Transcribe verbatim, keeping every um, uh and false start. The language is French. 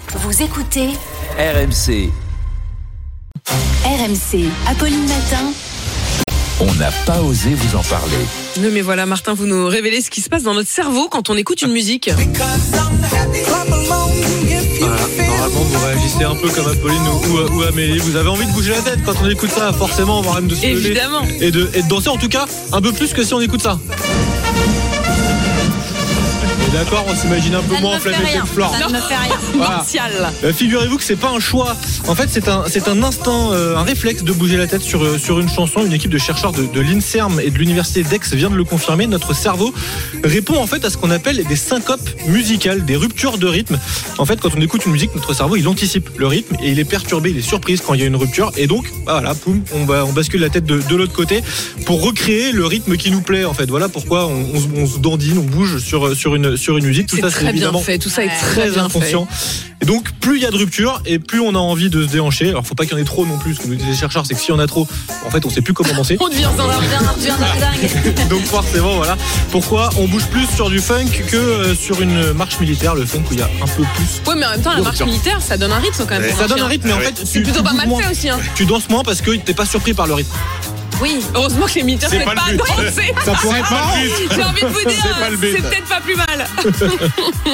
Vous écoutez R M C. R M C, Apolline Matin. On n'a pas osé vous en parler. Non mais voilà Martin, vous nous révélez ce qui se passe dans notre cerveau quand on écoute une musique. Voilà, normalement vous réagissez un peu comme Apolline ou, ou, ou Amélie. Vous avez envie de bouger la tête quand on écoute ça, forcément, voire même de se lever Évidemment. et de, et de danser, en tout cas un peu plus que si on écoute ça. D'accord, on s'imagine un peu Ça moins ne me fait enflammé que rien. le Flore. Ça ne me fait rien. Voilà. Martial. Euh, figurez-vous que c'est pas un choix. En fait, c'est un, c'est un instinct, euh, un réflexe de bouger la tête sur, euh, sur une chanson. Une équipe de chercheurs de, de l'INSERM et de l'université d'Aix vient de le confirmer. Notre cerveau répond en fait à ce qu'on appelle des syncopes musicales, des ruptures de rythme. En fait, quand on écoute une musique, notre cerveau il anticipe le rythme et il est perturbé, il est surpris quand il y a une rupture. Et donc, bah voilà, poum, on, va, on bascule la tête de, de l'autre côté pour recréer le rythme qui nous plaît. En fait, voilà pourquoi on, on, on se dandine, on bouge sur, sur, une, sur une musique. Tout C'est ça, très bien évidemment fait, tout ça est Ouais. très très bien inconscient. Et donc, plus il y a de ruptures et plus on a envie de se déhancher. Alors, faut pas qu'il y en ait trop non plus. Ce que nous disent les chercheurs, c'est que s'il y en a trop, en fait, on sait plus comment danser. fait. On devient On dingue. devient un dingue. Donc, forcément, voilà. Pourquoi on bouge plus sur du funk que euh, sur une marche militaire, le funk où il y a un peu plus. Ouais mais en même temps la de marche rupture. militaire ça donne un rythme quand même. pour Ça donne marcher, un hein. rythme, mais en fait, C'est tu- plutôt tu pas bouges mal moins. fait aussi hein. Tu danses moins parce que t'es pas surpris par le rythme. Oui. Heureusement que les militaires C'est ne pas pas le but. danser. Ça pourrait être marrant. J'ai envie de vous dire, C'est pas le but. c'est peut-être pas plus mal.